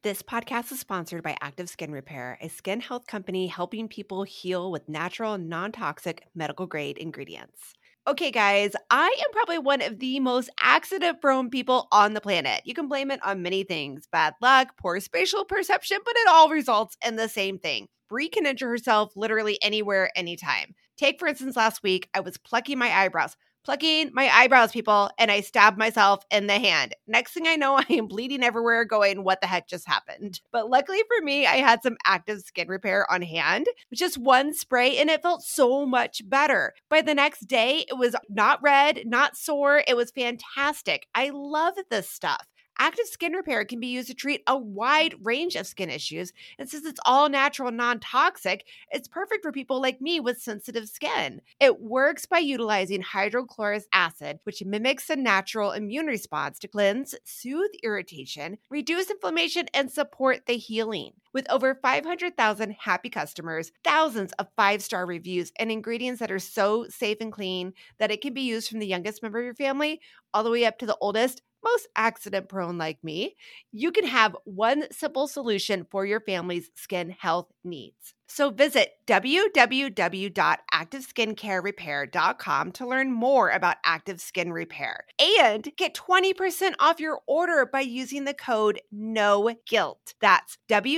This podcast is sponsored by Active Skin Repair, a skin health company helping people heal with natural, non-toxic, medical-grade ingredients. Okay, guys, I am probably one of the most accident-prone people on the planet. You can blame it on many things, bad luck, poor spatial perception, but it all results in the same thing. Brie can injure herself literally anywhere, anytime. Take, for instance, last week, I was plucking my eyebrows, people, and I stabbed myself in the hand. Next thing I know, I am bleeding everywhere going, what the heck just happened? But luckily for me, I had some Active Skin Repair on hand, just one spray, and it felt so much better. By the next day, it was not red, not sore. It was fantastic. I love this stuff. Active Skin Repair can be used to treat a wide range of skin issues. And since it's all natural and non-toxic, it's perfect for people like me with sensitive skin. It works by utilizing hydrochloric acid, which mimics a natural immune response to cleanse, soothe irritation, reduce inflammation, and support the healing. With over 500,000 happy customers, thousands of 5-star reviews, and ingredients that are so safe and clean that it can be used from the youngest member of your family all the way up to the oldest, most accident-prone like me, you can have one simple solution for your family's skin health needs. So visit www.activeskincarerepair.com to learn more about Active Skin Repair and get 20% off your order by using the code NOGUILT. That's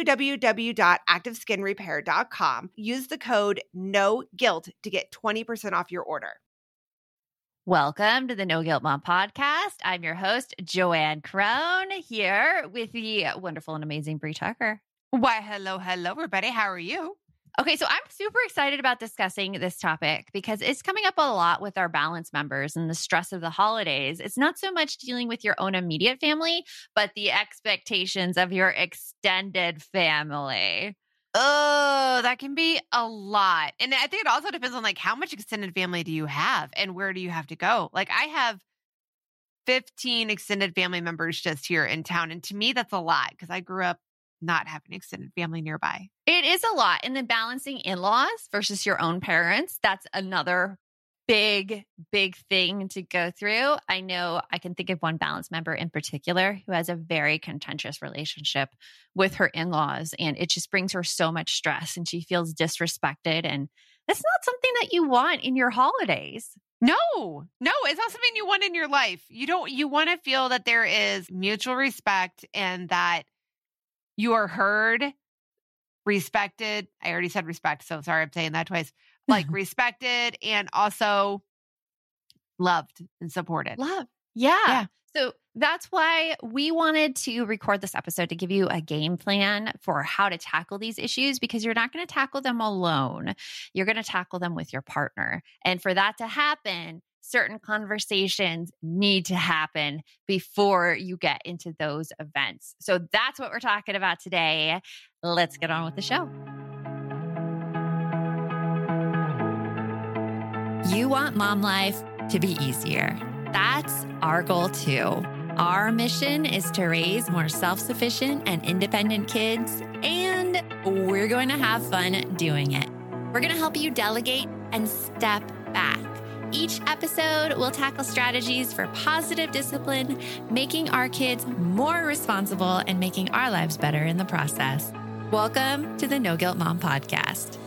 www.activeskinrepair.com. Use the code NOGUILT to get 20% off your order. Welcome to the No Guilt Mom podcast. I'm your host, Joanne Crone, here with the wonderful and amazing Brie Tucker. Why, hello, everybody. How are you? Okay, so I'm super excited about discussing this topic because it's coming up a lot with our Balance members and the stress of the holidays. It's not so much dealing with your own immediate family, but the expectations of your extended family. Oh, that can be a lot. And I think it also depends on like how much extended family do you have and where do you have to go? Like I have 15 extended family members just here in town. And to me, that's a lot because I grew up not having extended family nearby. It is a lot. And then balancing in-laws versus your own parents, that's another big thing to go through. I know I can think of one Balance member in particular who has a very contentious relationship with her in-laws, and it just brings her so much stress and she feels disrespected. And that's not something that you want in your holidays. No, it's not something you want in your life. You want to feel that there is mutual respect and that you are heard, respected. I already said respect, so sorry, I'm saying that twice. Like respected and also loved and supported. Love. Yeah. So that's why we wanted to record this episode to give you a game plan for how to tackle these issues, because you're not going to tackle them alone. You're going to tackle them with your partner. And for that to happen, certain conversations need to happen before you get into those events. So that's what we're talking about today. Let's get on with the show. You want mom life to be easier. That's our goal too. Our mission is to raise more self-sufficient and independent kids, and we're going to have fun doing it. We're going to help you delegate and step back. Each episode will tackle strategies for positive discipline, making our kids more responsible and making our lives better in the process. Welcome to the No Guilt Mom podcast.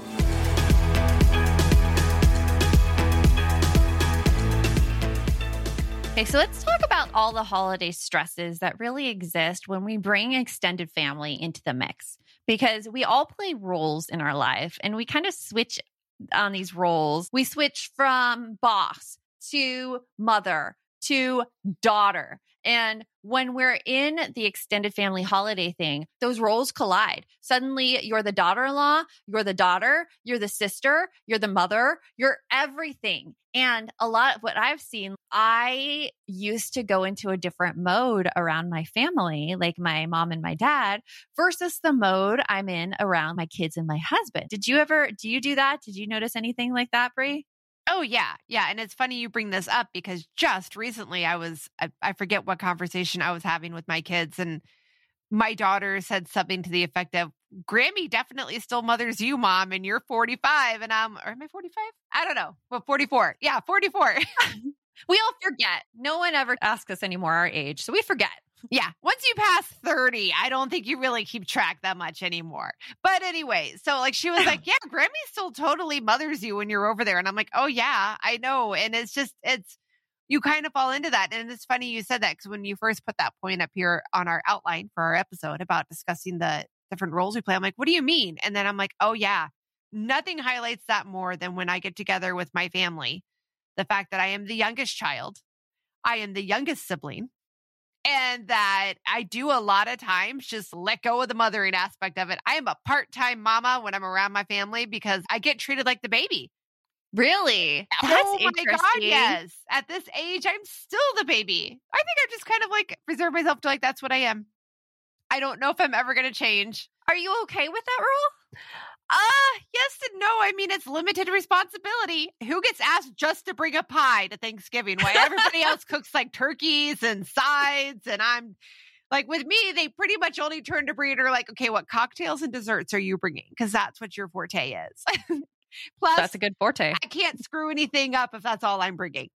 Okay, so let's talk about all the holiday stresses that really exist when we bring extended family into the mix, because we all play roles in our life and we kind of switch on these roles. We switch from boss to mother to daughter. And when we're in the extended family holiday thing, those roles collide. Suddenly you're the daughter-in-law, you're the daughter, you're the sister, you're the mother, you're everything. And a lot of what I've seen, I used to go into a different mode around my family, like my mom and my dad, versus the mode I'm in around my kids and my husband. Do you do that? Did you notice anything like that, Brie? Oh, yeah. Yeah. And it's funny you bring this up because just recently I forget what conversation I was having with my kids, and my daughter said something to the effect of, Grammy definitely still mothers you, Mom, and you're 45. And am I 45? I don't know. Well, 44. Yeah, 44. We all forget. No one ever asks us anymore our age, so we forget. Yeah. Once you pass 30, I don't think you really keep track that much anymore. But anyway, so like she was like, yeah, Grammy still totally mothers you when you're over there. And I'm like, oh yeah, I know. And you kind of fall into that. And it's funny you said that because when you first put that point up here on our outline for our episode about discussing the different roles we play, I'm like, what do you mean? And then I'm like, oh yeah, nothing highlights that more than when I get together with my family. The fact that I am the youngest child, I am the youngest sibling, and that I do a lot of times just let go of the mothering aspect of it. I am a part-time mama when I'm around my family because I get treated like the baby. Really? That's Oh my God, interesting. yes. At this age, I'm still the baby. I think I've just kind of like reserved myself to like, that's what I am. I don't know if I'm ever going to change. Are you okay with that rule? Yes and no. I mean, it's limited responsibility. Who gets asked just to bring a pie to Thanksgiving? Why everybody else cooks like turkeys and sides, and I'm like, with me, they pretty much only turn to Brie and are like, okay, what cocktails and desserts are you bringing? Because that's what your forte is. Plus, That's a good forte. I can't screw anything up if that's all I'm bringing.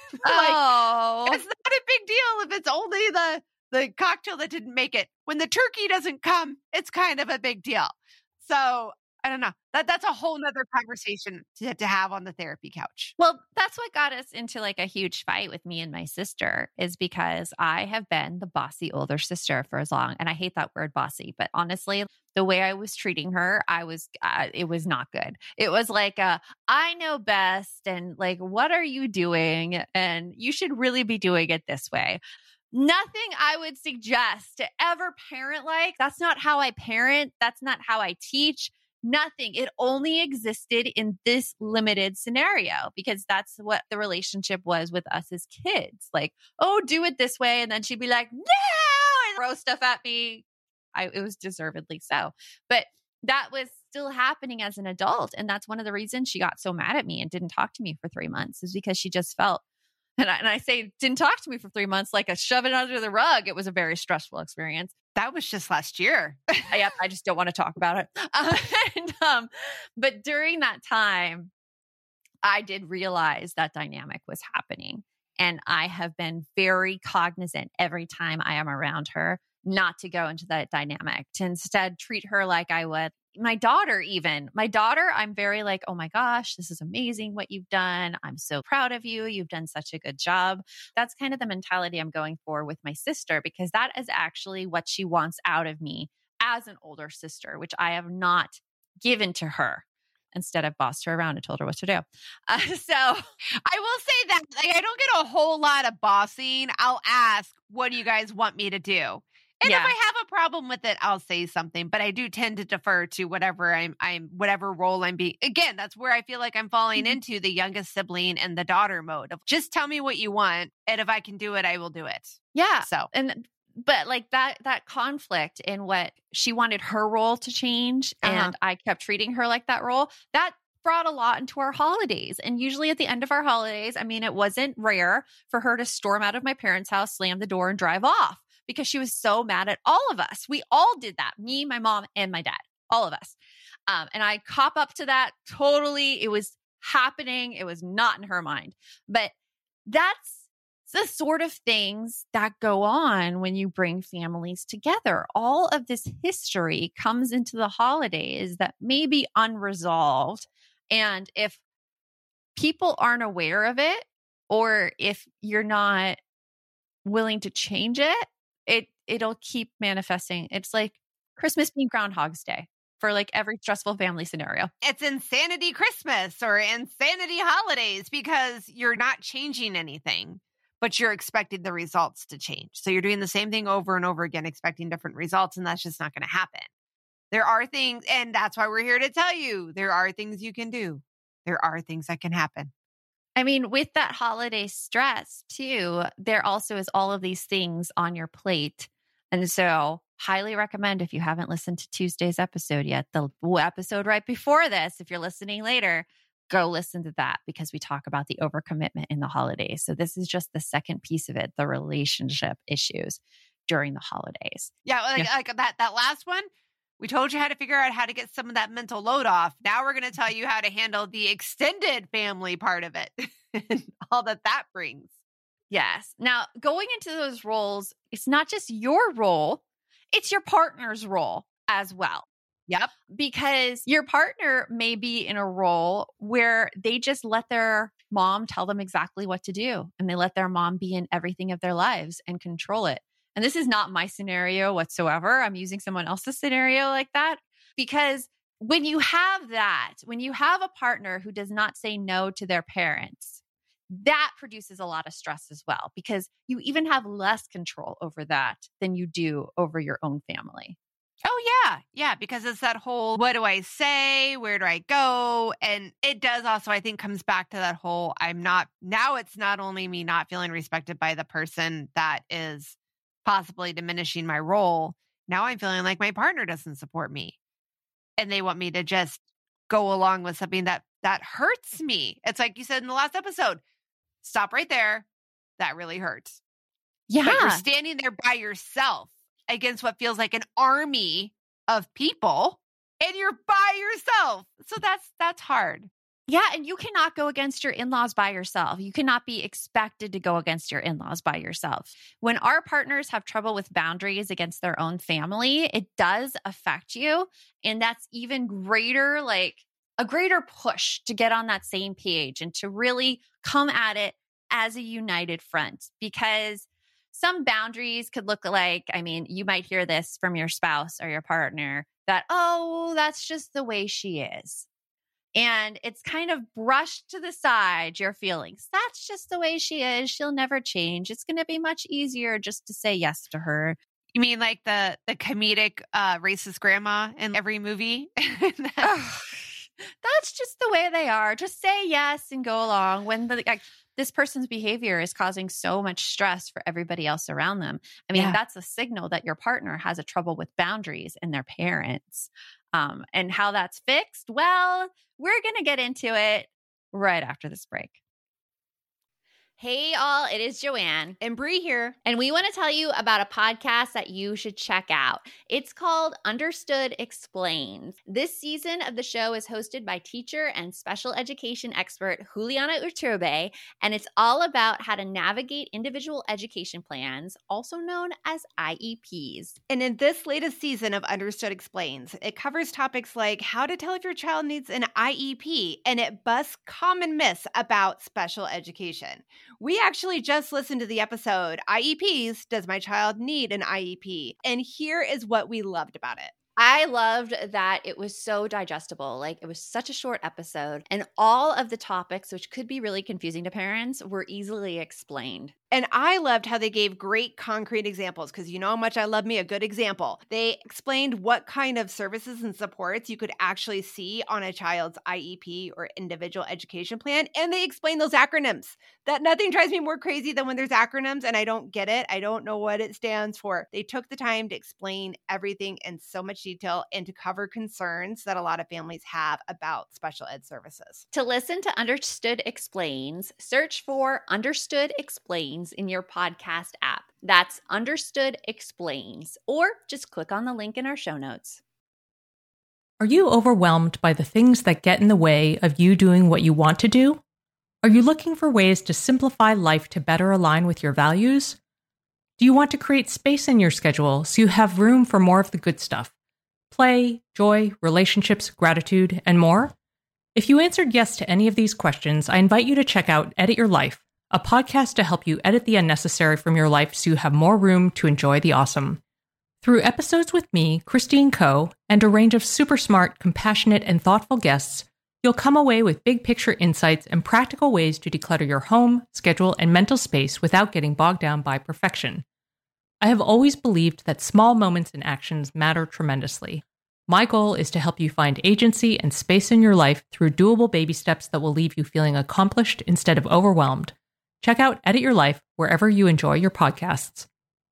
Oh, It's not a big deal if it's only the cocktail that didn't make it. When the turkey doesn't come, it's kind of a big deal. So I don't know. That's a whole nother conversation to have on the therapy couch. well, that's what got us into like a huge fight with me and my sister is because I have been the bossy older sister for as long. And I hate that word bossy, but honestly, the way I was treating her, it was not good. It was like, I know best. And like, what are you doing? And you should really be doing it this way. Nothing I would suggest to ever parent like. That's not how I parent. That's not how I teach. Nothing. It only existed in this limited scenario because that's what the relationship was with us as kids. Like, oh, do it this way. And then she'd be like, no, and throw stuff at me. It was deservedly so. But that was still happening as an adult. And that's one of the reasons she got so mad at me and didn't talk to me for 3 months is because she just felt, and I say didn't talk to me for 3 months, like a shove it under the rug. It was a very stressful experience. That was just last year. Yep, I just don't want to talk about it. But during that time, I did realize that dynamic was happening. And I have been very cognizant every time I am around her not to go into that dynamic, to instead treat her like I would my daughter even. My daughter, I'm very like, oh my gosh, this is amazing what you've done. I'm so proud of you. You've done such a good job. That's kind of the mentality I'm going for with my sister because that is actually what she wants out of me as an older sister, which I have not given to her. Instead, I've bossed her around and told her what to do. So I will say that like, I don't get a whole lot of bossing. I'll ask, what do you guys want me to do? And if I have a problem with it, I'll say something, but I do tend to defer to whatever whatever role I'm being. Again, that's where I feel like I'm falling into the youngest sibling and the daughter mode of just tell me what you want. And if I can do it, I will do it. Yeah. So, but like that conflict in what she wanted her role to change and I kept treating her like that role, that brought a lot into our holidays. And usually at the end of our holidays, I mean, it wasn't rare for her to storm out of my parents' house, slam the door and drive off. Because she was so mad at all of us. We all did that. Me, my mom, and my dad. All of us. And I cop up to that totally. It was happening. It was not in her mind. But that's the sort of things that go on when you bring families together. All of this history comes into the holidays that may be unresolved. And if people aren't aware of it, or if you're not willing to change it, it'll keep manifesting. It's like Christmas being Groundhog's Day for like every stressful family scenario. It's insanity Christmas or insanity holidays because you're not changing anything, but you're expecting the results to change. So you're doing the same thing over and over again, expecting different results, and that's just not going to happen. There are things, and that's why we're here to tell you, there are things you can do. There are things that can happen. I mean, with that holiday stress too, there also is all of these things on your plate. And so highly recommend if you haven't listened to Tuesday's episode yet, the episode right before this, if you're listening later, go listen to that because we talk about the overcommitment in the holidays. So this is just the second piece of it, the relationship issues during the holidays. Yeah, like that last one, we told you how to figure out how to get some of that mental load off. Now we're going to tell you how to handle the extended family part of it and all that brings. Yes. Now, going into those roles, it's not just your role, it's your partner's role as well. Yep. Because your partner may be in a role where they just let their mom tell them exactly what to do, and they let their mom be in everything of their lives and control it. And this is not my scenario whatsoever. I'm using someone else's scenario like that, because when you have that, when you have a partner who does not say no to their parents, that produces a lot of stress as well, because you even have less control over that than you do over your own family. Oh, yeah. Yeah. Because it's that whole, what do I say? Where do I go? And it does also, I think, comes back to that whole, now it's not only me not feeling respected by the person that is possibly diminishing my role. Now I'm feeling like my partner doesn't support me. And they want me to just go along with something that hurts me. It's like you said in the last episode, stop right there. That really hurts. Yeah. But you're standing there by yourself against what feels like an army of people, and you're by yourself. So that's hard. Yeah. And you cannot go against your in-laws by yourself. You cannot be expected to go against your in-laws by yourself. When our partners have trouble with boundaries against their own family, it does affect you. And that's even greater, like a greater push to get on that same page and to really come at it as a united front. Because some boundaries could look like, I mean, you might hear this from your spouse or your partner that, oh, that's just the way she is. And it's kind of brushed to the side, your feelings. That's just the way she is. She'll never change. It's going to be much easier just to say yes to her. You mean like the comedic racist grandma in every movie? That's just the way they are. Just say yes and go along when this person's behavior is causing so much stress for everybody else around them. I mean, that's a signal that your partner has a trouble with boundaries and their parents. And how that's fixed, well, we're going to get into it right after this break. Hey, all, it is Joanne. And Bree here. And we want to tell you about a podcast that you should check out. It's called Understood Explains. This season of the show is hosted by teacher and special education expert Juliana Urturbe, and it's all about how to navigate individual education plans, also known as IEPs. And in this latest season of Understood Explains, it covers topics like how to tell if your child needs an IEP, and it busts common myths about special education. We actually just listened to the episode, IEPs, Does My Child Need an IEP? And here is what we loved about it. I loved that it was so digestible. Like, it was such a short episode, and all of the topics, which could be really confusing to parents, were easily explained. And I loved how they gave great concrete examples, because you know how much I love me a good example. They explained what kind of services and supports you could actually see on a child's IEP or individual education plan. And they explained those acronyms. That nothing drives me more crazy than when there's acronyms and I don't get it. I don't know what it stands for. They took the time to explain everything in so much detail and to cover concerns that a lot of families have about special ed services. To listen to Understood Explains, search for Understood Explains in your podcast app. That's Understood Explains, or just click on the link in our show notes. Are you overwhelmed by the things that get in the way of you doing what you want to do? Are you looking for ways to simplify life to better align with your values? Do you want to create space in your schedule so you have room for more of the good stuff? Play, joy, relationships, gratitude, and more? If you answered yes to any of these questions, I invite you to check out Edit Your Life, a podcast to help you edit the unnecessary from your life so you have more room to enjoy the awesome. Through episodes with me, Christine Coe, and a range of super smart, compassionate, and thoughtful guests, you'll come away with big picture insights and practical ways to declutter your home, schedule, and mental space without getting bogged down by perfection. I have always believed that small moments and actions matter tremendously. My goal is to help you find agency and space in your life through doable baby steps that will leave you feeling accomplished instead of overwhelmed. Check out Edit Your Life wherever you enjoy your podcasts.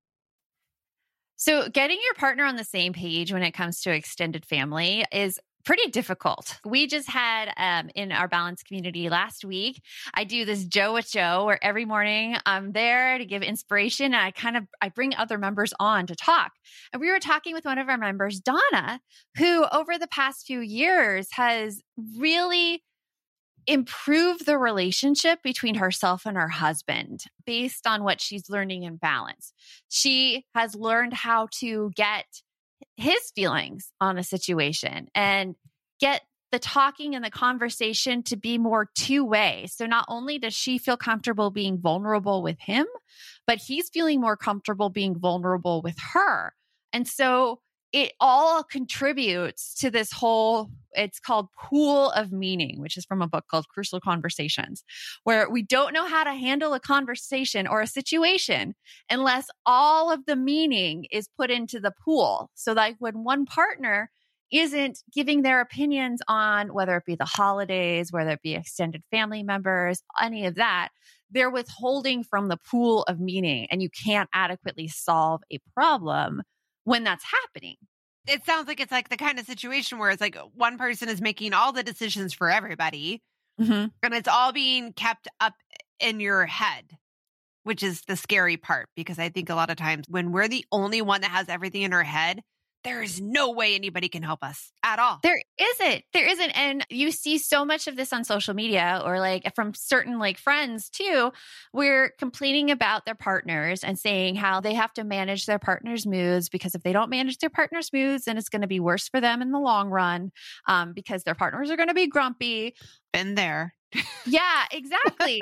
So getting your partner on the same page when it comes to extended family is pretty difficult. We just had in our Balance community last week, I do this Joe with Joe where every morning I'm there to give inspiration. And I bring other members on to talk. And we were talking with one of our members, Donna, who over the past few years has really improve the relationship between herself and her husband based on what she's learning in balance. She has learned how to get his feelings on a situation and get the talking and the conversation to be more two-way. So not only does she feel comfortable being vulnerable with him, but he's feeling more comfortable being vulnerable with her. And so it all contributes to this whole, it's called Pool of Meaning, which is from a book called Crucial Conversations, where we don't know how to handle a conversation or a situation unless all of the meaning is put into the pool. So like when one partner isn't giving their opinions on whether it be the holidays, whether it be extended family members, any of that, they're withholding from the pool of meaning, and you can't adequately solve a problem when that's happening. It sounds like it's like the kind of situation where it's like one person is making all the decisions for everybody, and it's all being kept up in your head, which is the scary part, because I think a lot of times when we're the only one that has everything in our head, there is no way anybody can help us at all. There isn't. And you see so much of this on social media or like from certain like friends too, we're complaining about their partners and saying how they have to manage their partner's moods, because if they don't manage their partner's moods, then it's going to be worse for them in the long run, because their partners are going to be grumpy. Been there. Yeah, exactly.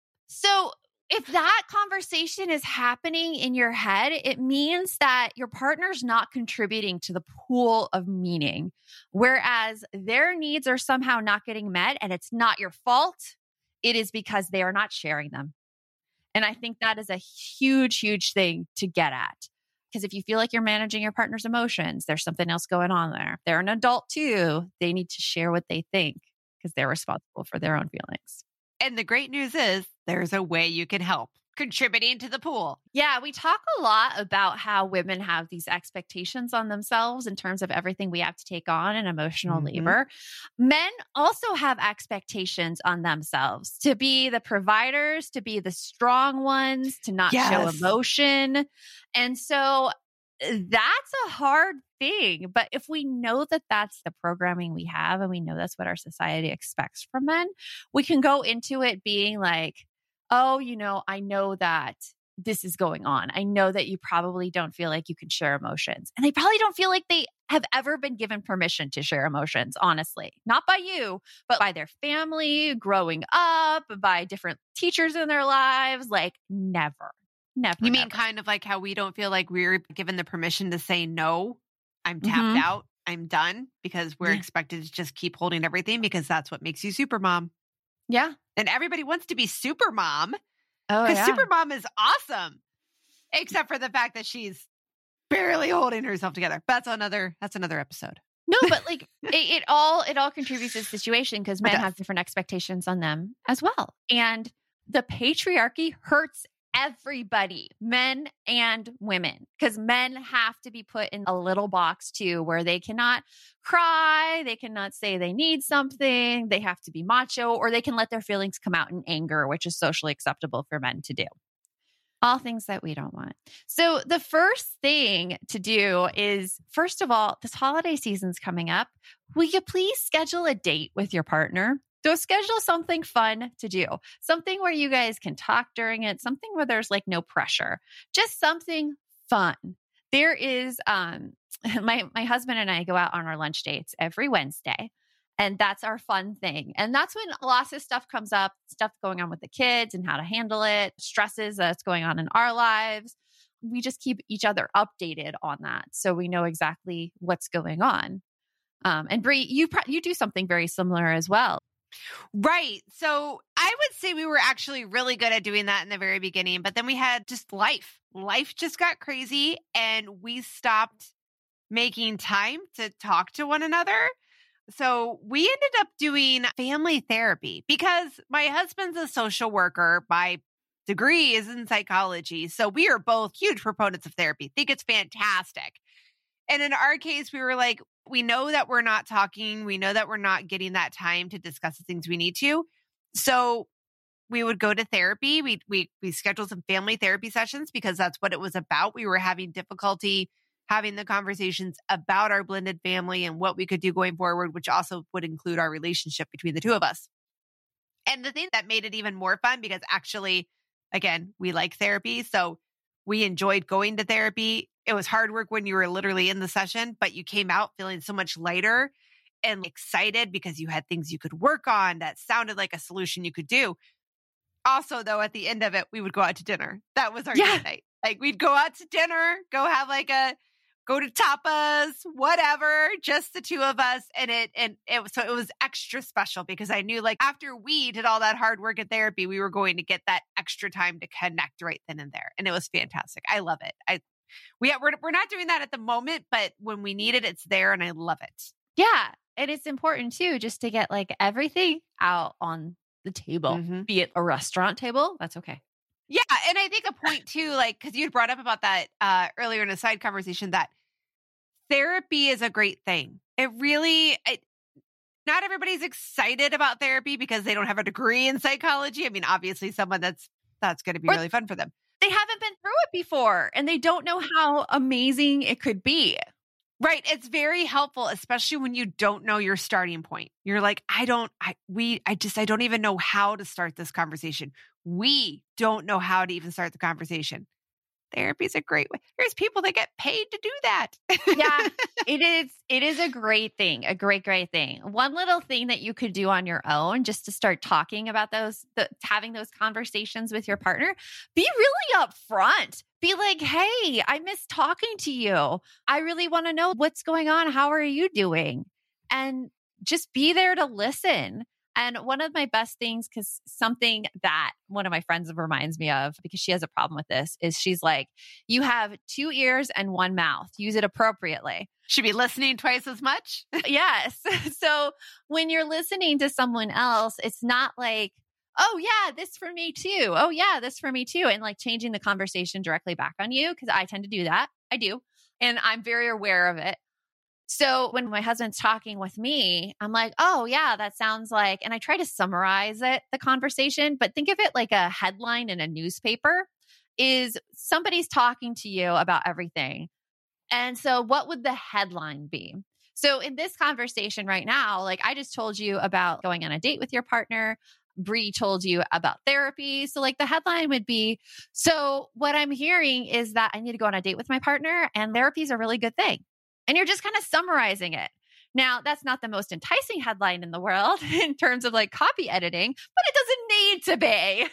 So if that conversation is happening in your head, it means that your partner's not contributing to the pool of meaning, whereas their needs are somehow not getting met, and it's not your fault. It is because they are not sharing them. And I think that is a huge, huge thing to get at. Because if you feel like you're managing your partner's emotions, there's something else going on there. They're an adult too. They need to share what they think because they're responsible for their own feelings. And the great news is there's a way you can help contributing to the pool. Yeah, we talk a lot about how women have these expectations on themselves in terms of everything we have to take on in emotional labor. Men also have expectations on themselves to be the providers, to be the strong ones, to not show emotion. And so that's a hard thing. But if we know that that's the programming we have and we know that's what our society expects from men, we can go into it being like, oh, you know, I know that this is going on. I know that you probably don't feel like you can share emotions. And they probably don't feel like they have ever been given permission to share emotions, honestly. Not by you, but by their family, growing up, by different teachers in their lives. Like never. You mean kind of like how we don't feel like we're given the permission to say, no, I'm tapped out, I'm done, because we're expected to just keep holding everything because that's what makes you super mom. Yeah. And everybody wants to be super mom. Oh, because super mom is awesome, except for the fact that she's barely holding herself together. But that's another episode. No, but like it all contributes to the situation because men have different expectations on them as well. And the patriarchy hurts everybody, men and women, because men have to be put in a little box too, where they cannot cry, they cannot say they need something, they have to be macho, or they can let their feelings come out in anger, which is socially acceptable for men to do. All things that we don't want. So the first thing to do is, first of all, this holiday season's coming up. Will you please schedule a date with your partner? So schedule something fun to do, something where you guys can talk during it, something where there's like no pressure, just something fun. There is, my husband and I go out on our lunch dates every Wednesday, and that's our fun thing. And that's when lots of stuff comes up, stuff going on with the kids and how to handle it, stresses that's going on in our lives. We just keep each other updated on that, so we know exactly what's going on. And Brie, you do something very similar as well. Right. So I would say we were actually really good at doing that in the very beginning, but then we had just life. Life just got crazy and we stopped making time to talk to one another. So we ended up doing family therapy because my husband's a social worker. My degree is in psychology. So we are both huge proponents of therapy. Think it's fantastic. And in our case, we were like, we know that we're not talking. We know that we're not getting that time to discuss the things we need to. So we would go to therapy. We scheduled some family therapy sessions because that's what it was about. We were having difficulty having the conversations about our blended family and what we could do going forward, which also would include our relationship between the two of us. And the thing that made it even more fun, because actually, again, we like therapy. So we enjoyed going to therapy. It was hard work when you were literally in the session, but you came out feeling so much lighter and excited because you had things you could work on that sounded like a solution you could do. Also, though, at the end of it, we would go out to dinner. That was our date night. Like, we'd go out to dinner, go to tapas, whatever, just the two of us. And it was extra special because I knew, like, after we did all that hard work at therapy, we were going to get that extra time to connect right then and there. And it was fantastic. I love it. We're not doing that at the moment, but when we need it, it's there, and I love it. Yeah. And it's important too, just to get like everything out on the table, be it a restaurant table. That's okay. Yeah. And I think a point too, like, because you had brought up about that earlier in a side conversation, that therapy is a great thing. Not everybody's excited about therapy because they don't have a degree in psychology. I mean, obviously someone that's going to be really fun for them. They haven't been through it before and they don't know how amazing it could be. Right. It's very helpful, especially when you don't know your starting point. You're like, I don't even know how to start this conversation. We don't know how to even start the conversation. Therapy is a great way. There's people that get paid to do that. Yeah, it is a great thing, a great thing. One little thing that you could do on your own just to start talking about having those conversations with your partner, be really upfront. Be like, hey, I miss talking to you. I really want to know what's going on. How are you doing? And just be there to listen. And one of my best things, because something that one of my friends reminds me of, because she has a problem with this, is she's like, you have 2 ears and 1 mouth. Use it appropriately. Should be listening twice as much. Yes. So when you're listening to someone else, it's not like, oh yeah, this for me too. Oh yeah, this for me too. And like changing the conversation directly back on you, because I tend to do that. I do. And I'm very aware of it. So when my husband's talking with me, I'm like, oh yeah, that sounds like, and I try to summarize the conversation, but think of it like a headline in a newspaper is somebody's talking to you about everything. And so what would the headline be? So in this conversation right now, like I just told you about going on a date with your partner. Bree told you about therapy. So like the headline would be, so what I'm hearing is that I need to go on a date with my partner and therapy is a really good thing. And you're just kind of summarizing it. Now, that's not the most enticing headline in the world in terms of like copy editing, but it doesn't need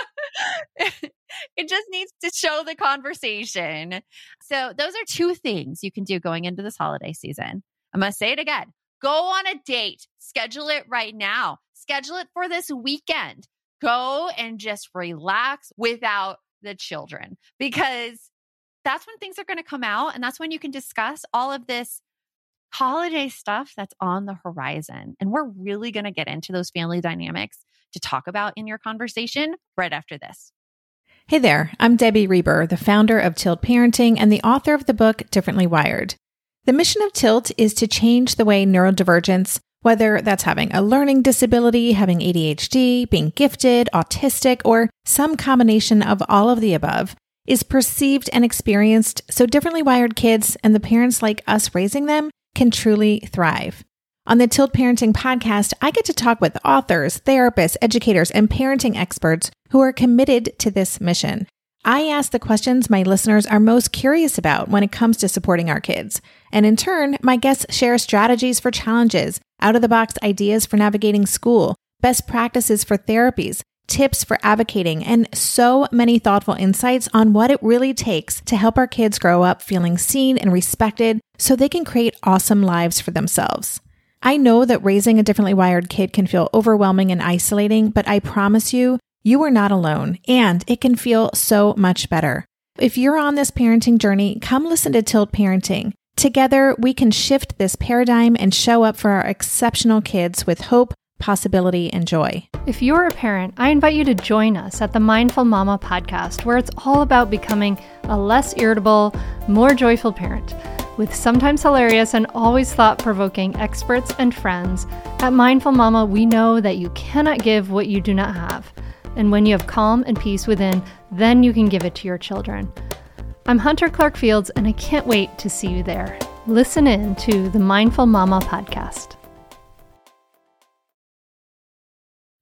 to be. It just needs to show the conversation. So those are 2 things you can do going into this holiday season. I'm going to say it again. Go on a date. Schedule it right now. Schedule it for this weekend. Go and just relax without the children, because that's when things are going to come out. And that's when you can discuss all of this holiday stuff that's on the horizon. And we're really going to get into those family dynamics to talk about in your conversation right after this. Hey there, I'm Debbie Reber, the founder of Tilt Parenting and the author of the book Differently Wired. The mission of Tilt is to change the way neurodivergence, whether that's having a learning disability, having ADHD, being gifted, autistic, or some combination of all of the above, is perceived and experienced so differently wired kids and the parents like us raising them can truly thrive. On the Tilt Parenting podcast, I get to talk with authors, therapists, educators, and parenting experts who are committed to this mission. I ask the questions my listeners are most curious about when it comes to supporting our kids. And in turn, my guests share strategies for challenges, out-of-the-box ideas for navigating school, best practices for therapies, tips for advocating, and so many thoughtful insights on what it really takes to help our kids grow up feeling seen and respected so they can create awesome lives for themselves. I know that raising a differently wired kid can feel overwhelming and isolating, but I promise you, you are not alone, and it can feel so much better. If you're on this parenting journey, come listen to Tilt Parenting. Together, we can shift this paradigm and show up for our exceptional kids with hope, possibility, and joy. If you're a parent, I invite you to join us at the Mindful Mama podcast, where it's all about becoming a less irritable, more joyful parent. With sometimes hilarious and always thought-provoking experts and friends, at Mindful Mama, we know that you cannot give what you do not have. And when you have calm and peace within, then you can give it to your children. I'm Hunter Clark Fields, and I can't wait to see you there. Listen in to the Mindful Mama podcast.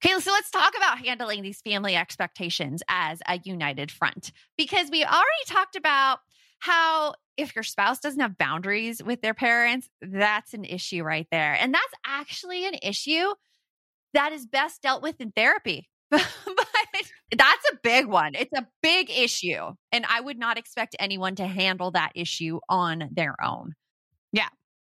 Okay, so let's talk about handling these family expectations as a united front, because we already talked about how if your spouse doesn't have boundaries with their parents, that's an issue right there. And that's actually an issue that is best dealt with in therapy. But that's a big one. It's a big issue. And I would not expect anyone to handle that issue on their own. Yeah.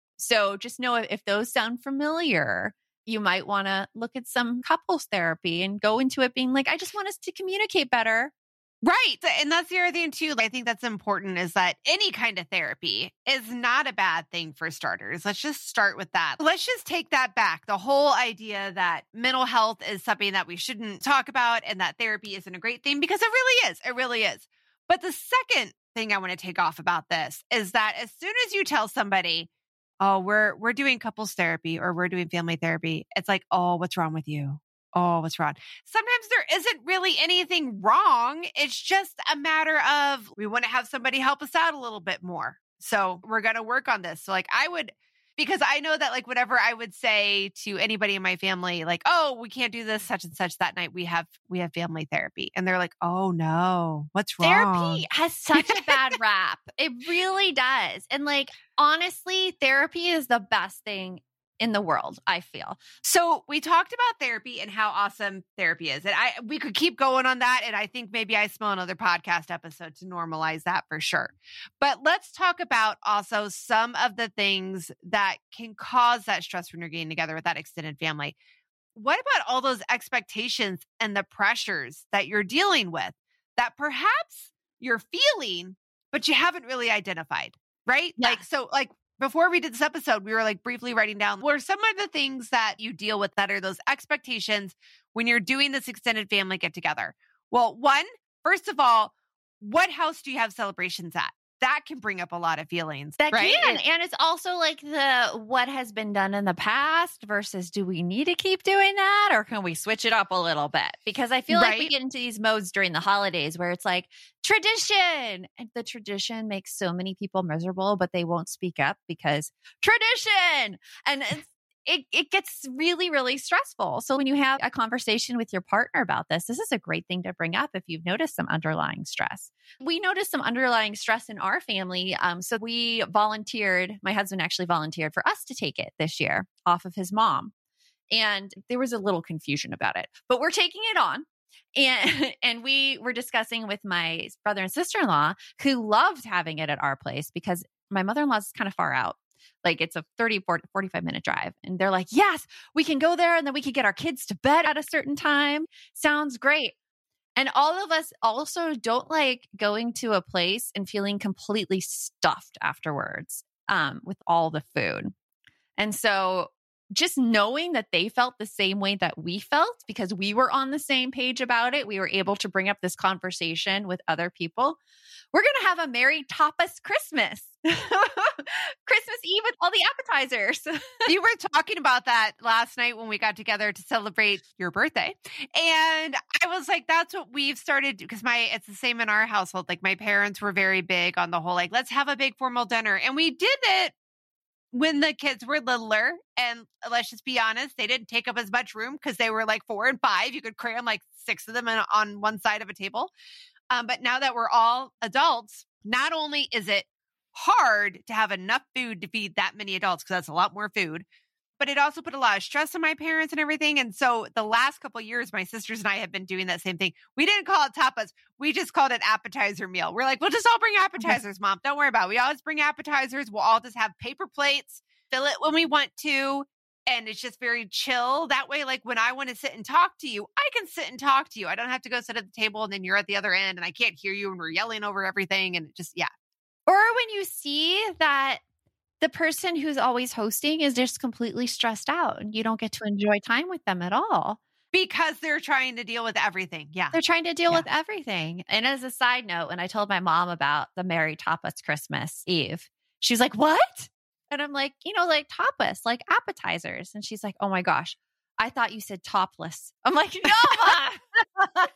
So just know if those sound familiar, you might want to look at some couples therapy and go into it being like, I just want us to communicate better. Right. And that's the other thing too. I think that's important is that any kind of therapy is not a bad thing for starters. Let's just start with that. Let's just take that back. The whole idea that mental health is something that we shouldn't talk about and that therapy isn't a great thing, because it really is. It really is. But the second thing I want to take off about this is that as soon as you tell somebody, oh, we're doing couples therapy or we're doing family therapy, it's like, oh, what's wrong with you? Oh, what's wrong? Sometimes there isn't really anything wrong. It's just a matter of we want to have somebody help us out a little bit more. So we're going to work on this. So because I know that whenever I would say to anybody in my family, oh, we can't do this, such and such that night, we have family therapy. And they're like, oh no, what's wrong? Therapy has such a bad rap. It really does. And honestly, therapy is the best thing in the world, I feel. So we talked about therapy and how awesome therapy is. And we could keep going on that. And I think maybe I smell another podcast episode to normalize that for sure. But let's talk about also some of the things that can cause that stress when you're getting together with that extended family. What about all those expectations and the pressures that you're dealing with that perhaps you're feeling, but you haven't really identified, right? Yeah. Before we did this episode, we were briefly writing down what are some of the things that you deal with that are those expectations when you're doing this extended family get together. Well, first of all, what house do you have celebrations at? That can bring up a lot of feelings. That right? can. And it's also the what has been done in the past versus do we need to keep doing that or can we switch it up a little bit? Because I feel like we get into these modes during the holidays where it's tradition. And the tradition makes so many people miserable, but they won't speak up because tradition. And it gets really, really stressful. So when you have a conversation with your partner about this is a great thing to bring up if you've noticed some underlying stress. We noticed some underlying stress in our family. So we volunteered, my husband actually volunteered for us to take it this year off of his mom. And there was a little confusion about it, but we're taking it on. And we were discussing with my brother and sister-in-law who loved having it at our place because my mother-in-law is kind of far out. It's a 30, 40, 45-minute drive. And they're like, yes, we can go there and then we can get our kids to bed at a certain time. Sounds great. And all of us also don't like going to a place and feeling completely stuffed afterwards with all the food. And so just knowing that they felt the same way that we felt because we were on the same page about it, we were able to bring up this conversation with other people. We're going to have a merry tapas Christmas. Christmas Eve with all the appetizers. You were talking about that last night when we got together to celebrate your birthday. And I was like, that's what we've started because it's the same in our household. My parents were very big on the whole, let's have a big formal dinner. And we did it when the kids were littler. And let's just be honest, they didn't take up as much room because they were 4 and 5. You could cram 6 of them on one side of a table. But now that we're all adults, not only is it hard to have enough food to feed that many adults, because that's a lot more food, but it also put a lot of stress on my parents and everything. And so the last couple of years, my sisters and I have been doing that same thing. We didn't call it tapas. We just called it appetizer meal. We're like, we'll just all bring appetizers, Mom. Don't worry about it. We always bring appetizers. We'll all just have paper plates, fill it when we want to. And it's just very chill. That way, when I want to sit and talk to you, I can sit and talk to you. I don't have to go sit at the table and then you're at the other end and I can't hear you and we're yelling over everything. And yeah. Or when you see that the person who's always hosting is just completely stressed out and you don't get to enjoy time with them at all. Because they're trying to deal with everything. Yeah. They're trying to deal with everything. And as a side note, when I told my mom about the Merry Tapas Christmas Eve, she was like, what? And I'm like, tapas, appetizers. And she's like, oh my gosh, I thought you said topless. I'm like, no, Mom.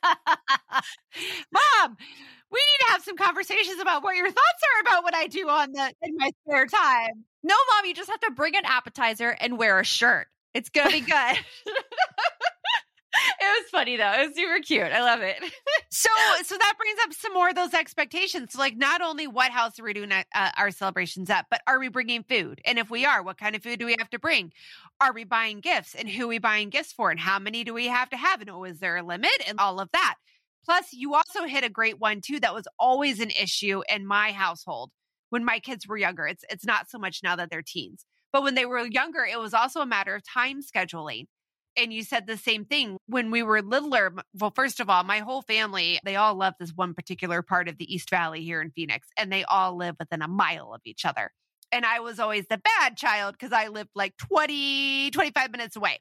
Mom, we need to have some conversations about what your thoughts are about what I do in my spare time. No, Mom, you just have to bring an appetizer and wear a shirt. It's going to be good. It was funny though. It was super cute. I love it. So that brings up some more of those expectations. So like not only what house are we doing our celebrations at, but are we bringing food? And if we are, what kind of food do we have to bring? Are we buying gifts? And who are we buying gifts for? And how many do we have to have? And is there a limit? And all of that. Plus, you also hit a great one too. That was always an issue in my household when my kids were younger. It's not so much now that they're teens. But when they were younger, it was also a matter of time scheduling. And you said the same thing when we were littler. Well, first of all, my whole family, they all love this one particular part of the East Valley here in Phoenix, and they all live within a mile of each other. And I was always the bad child because I lived like 20, 25 minutes away.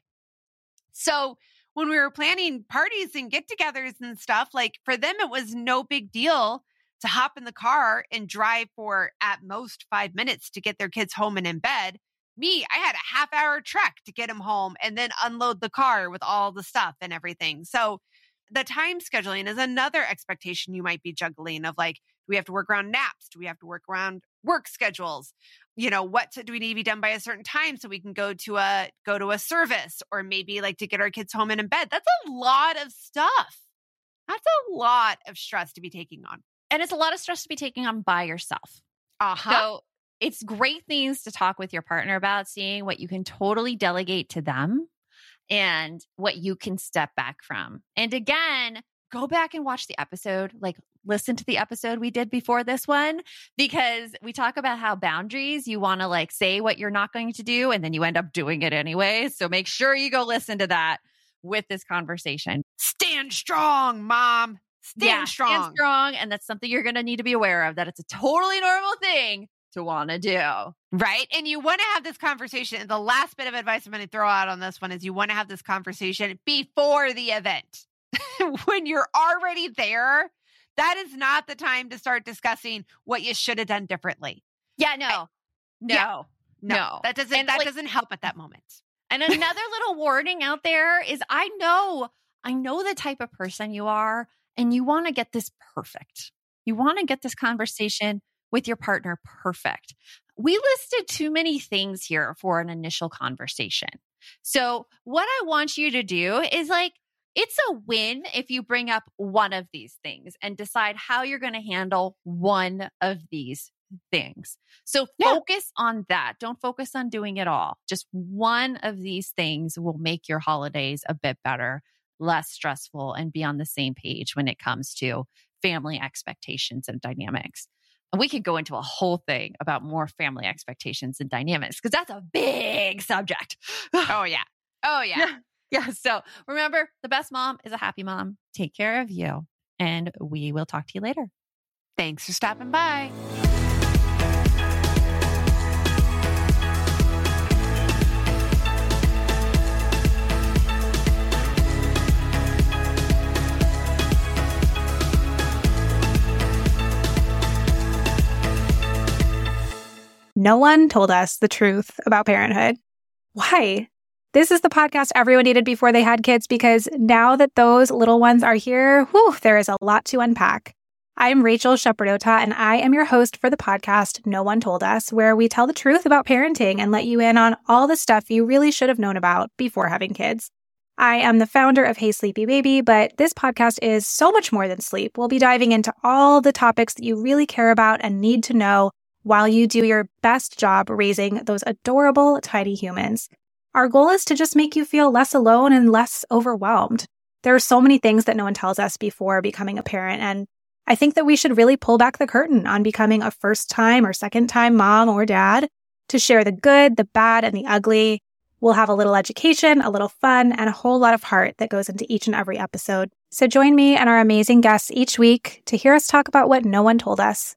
So when we were planning parties and get-togethers and stuff, like for them, it was no big deal to hop in the car and drive for at most 5 minutes to get their kids home and in bed. Me, I had a half-hour trek to get them home and then unload the car with all the stuff and everything. So the time scheduling is another expectation you might be juggling of like, do we have to work around naps? Do we have to work around work schedules? What do we need to be done by a certain time so we can go to a service or maybe like to get our kids home and in bed? That's a lot of stuff. That's a lot of stress to be taking on. And it's a lot of stress to be taking on by yourself. Uh-huh. So it's great things to talk with your partner about, seeing what you can totally delegate to them and what you can step back from. And again, go back and watch the episode, like listen to the episode we did before this one, because we talk about how boundaries, you want to like say what you're not going to do, and then you end up doing it anyway. So make sure you go listen to that with this conversation. Stand strong, Mom. Stand strong. Stand strong. And that's something you're going to need to be aware of, that it's a totally normal thing to want to do. Right. And you want to have this conversation. And the last bit of advice I'm going to throw out on this one is you want to have this conversation before the event. When you're already there, that is not the time to start discussing what you should have done differently. Yeah, no. That doesn't help at that moment. And another little warning out there is I know the type of person you are, and you want to get this perfect. You want to get this conversation with your partner perfect. We listed too many things here for an initial conversation. So what I want you to do is like, it's a win if you bring up one of these things and decide how you're going to handle one of these things. So focus on that. Don't focus on doing it all. Just one of these things will make your holidays a bit better, less stressful, and be on the same page when it comes to family expectations and dynamics. And we could go into a whole thing about more family expectations and dynamics because that's a big subject. Oh, yeah. Yeah. So remember, the best mom is a happy mom. Take care of you. And we will talk to you later. Thanks for stopping by. No one told us the truth about parenthood. Why? This is the podcast everyone needed before they had kids, because now that those little ones are here, there is a lot to unpack. I'm Rachel Shepardota, and I am your host for the podcast No One Told Us, where we tell the truth about parenting and let you in on all the stuff you really should have known about before having kids. I am the founder of Hey Sleepy Baby, but this podcast is so much more than sleep. We'll be diving into all the topics that you really care about and need to know while you do your best job raising those adorable tiny humans. Our goal is to just make you feel less alone and less overwhelmed. There are so many things that no one tells us before becoming a parent, and I think that we should really pull back the curtain on becoming a first-time or second-time mom or dad to share the good, the bad, and the ugly. We'll have a little education, a little fun, and a whole lot of heart that goes into each and every episode. So join me and our amazing guests each week to hear us talk about what no one told us.